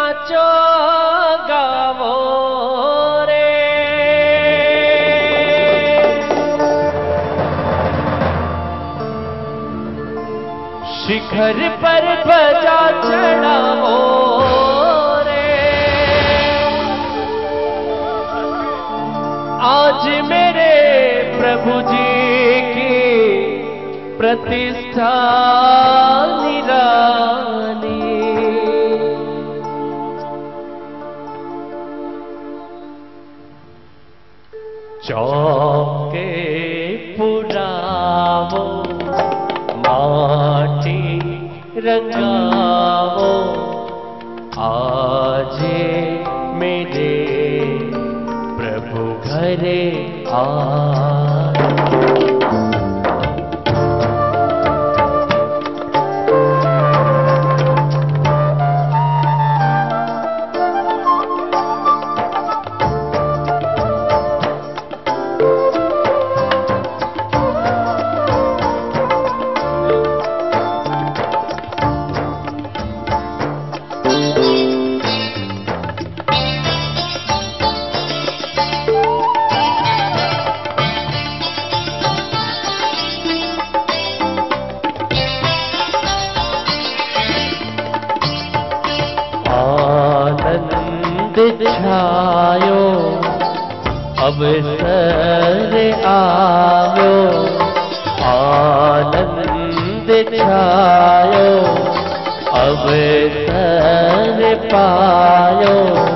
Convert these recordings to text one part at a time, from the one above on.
नाचो गावो रे, शिखर पर ध्वजा चढ़ाओ रे। आज मेरे प्रभु जी की प्रतिष्ठा निराली, चौके पुरावो माटी रंगावो, आज मेरे प्रभु घरे आ। छायो अवसर आयो, आनंद छायो अवसर पायो,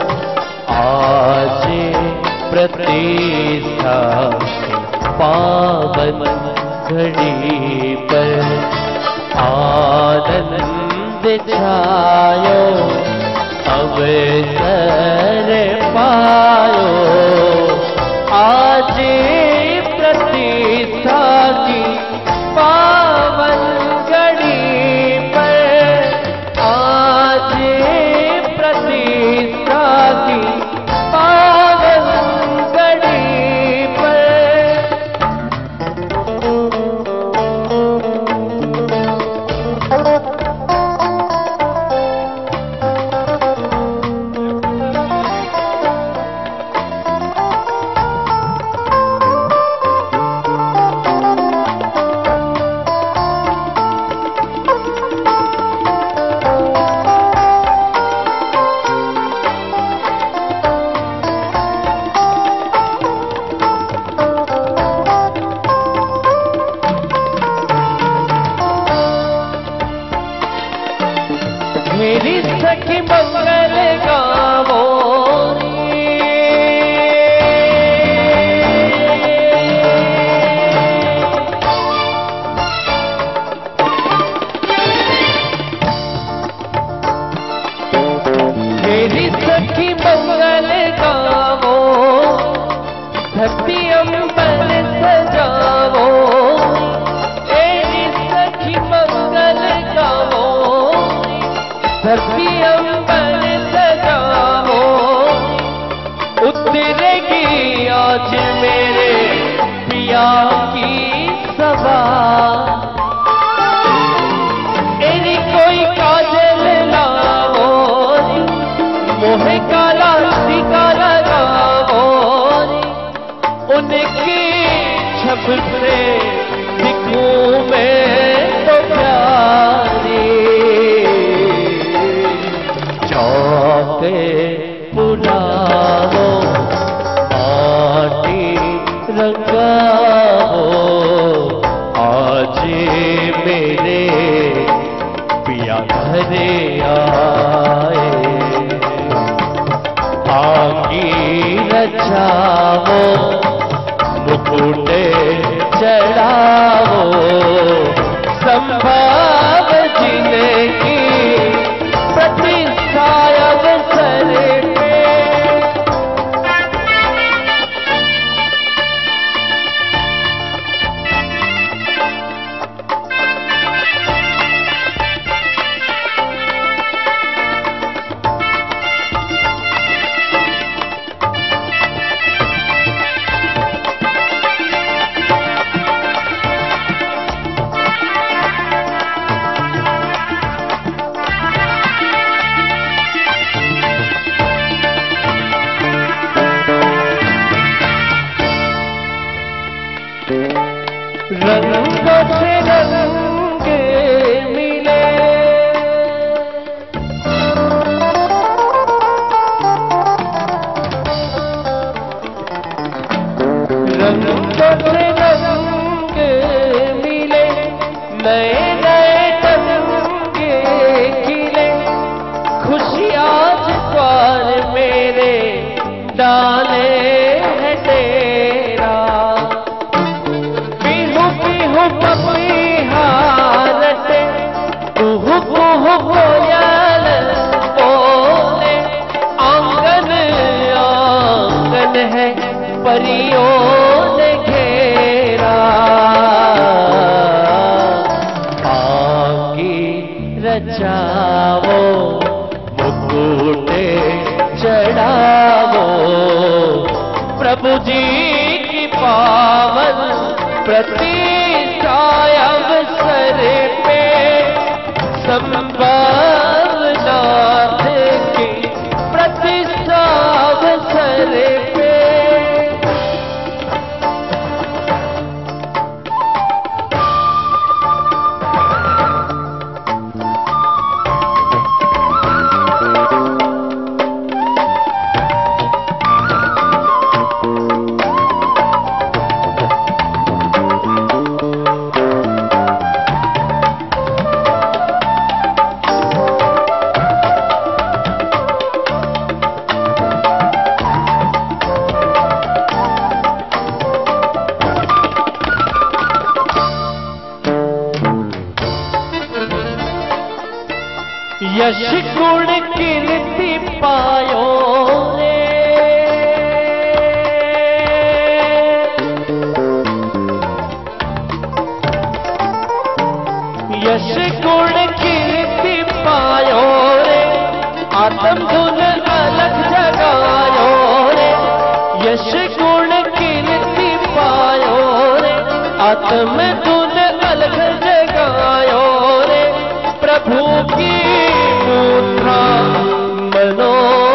आज प्रतिष्ठा पावन घड़ी पर आनंद छायो अवसर पायो, आज प्रतिष्ठा की पावन घड़ी पर, आज प्रतिष्ठा की पावन घड़ी पर। मेरी सखी मंगल गावो मेरी सखी मंगल गावो, धरती अंबर सजावो, मेरी सखी मंगल गावो, धरती अंबर सजाओ, उतरेगी आज मेरे पिया की सभा। एरी कोई काजल लाओ, मोहे काला टीका लगाओ, उनकी छब से दिखूं मैं तो प्यारी। चौके पुरावो माटी रंगावो, आज मेरे पिया घरे आए, आगी रचावो मुकुट चढ़ावो, संभाव जिनकी प्रतिष्ठा अवसर पे। कोयल बोले, आंगन आंगन है परियों ने घेरा, आंगी रचावो मुकुटे चढ़ावो, प्रभु जी की पावन प्रतिष्ठा अवसर पे, संभव नाथ की प्रतिष्ठा अवसर पे। यश गुण कीर्ति पायो रे, यश गुण कीर्ति पायो रे, आत्म धुन अलग जगायो रे, यश गुण कीर्ति पायो रे, आत्म धुन अलग जगायो रे, प्रभु की मुद्रा मनोहारी,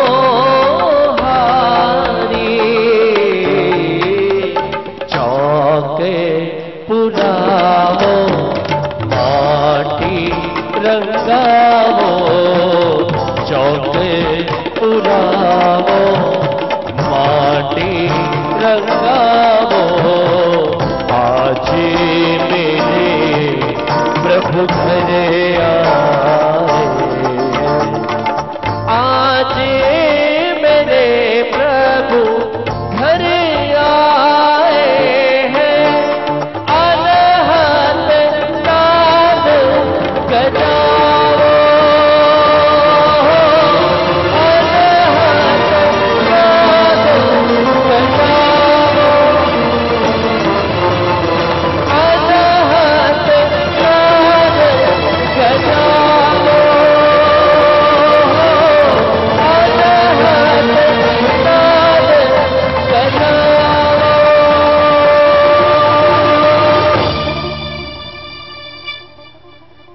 चौके पुरावो माटी रंगावो, चौके पुरावो माटी रंगावो, आज मेरे प्रभु घर आ